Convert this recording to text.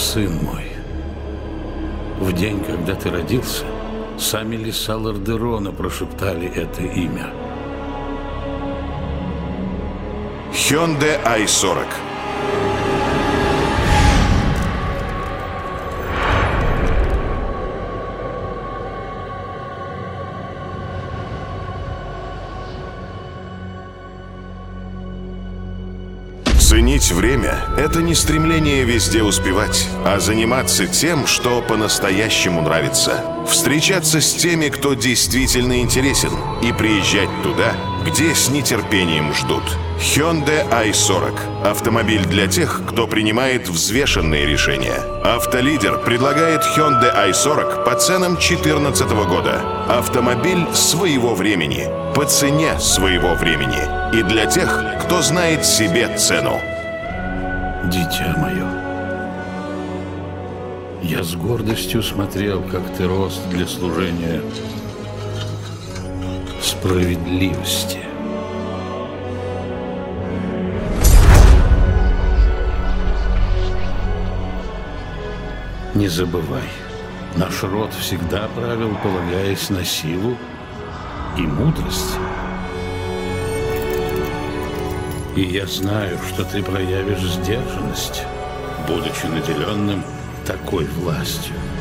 сын мой, в день, когда ты родился, сами леса Лордерона прошептали это имя. Hyundai i40. Ценить время – это не стремление везде успевать, а заниматься тем, что по-настоящему нравится. Встречаться с теми, кто действительно интересен, и приезжать туда, где с нетерпением ждут. Hyundai i40 – автомобиль для тех, кто принимает взвешенные решения. Автолидер предлагает Hyundai i40 по ценам 2014 года. Автомобиль своего времени, по цене своего времени. И для тех, кто знает себе цену. Дитя мое, я с гордостью смотрел, как ты рос для служения справедливости. Не забывай, наш род всегда правил, полагаясь на силу и мудрость. И я знаю, что ты проявишь сдержанность, будучи наделенным такой властью.